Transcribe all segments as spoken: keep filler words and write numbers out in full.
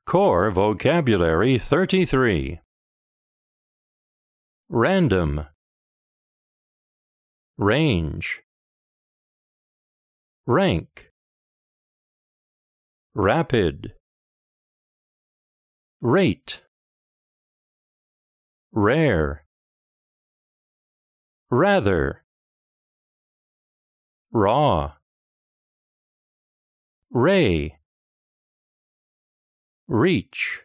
Core Vocabulary thirty-three. Random. Range. Rank. Rapid. Rate. Rare. Rather. Raw. Ray. Reach.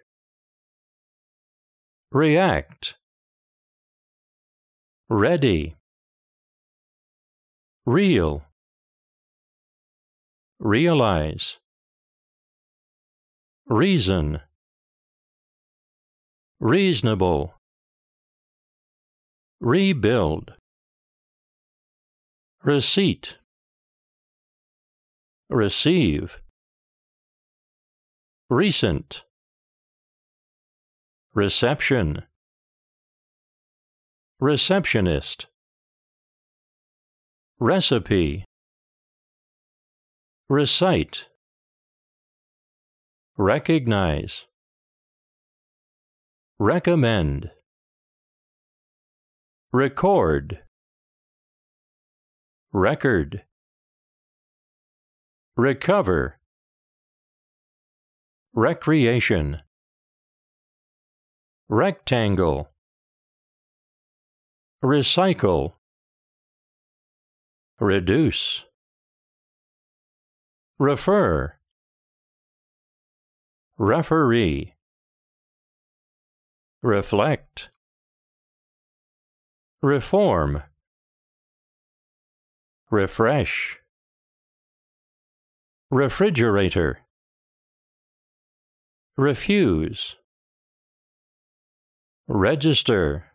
React. Ready. Real. Realize. Reason. Reasonable. Rebuild. Receipt. Receive. Recent. Reception. Receptionist. Recipe. Recite. Recognize. Recommend. Record. Record. Recover. Recreation. Rectangle. Recycle. Reduce. Refer. Referee. Reflect. Reform. Refresh. Refrigerator. Refuse. Register.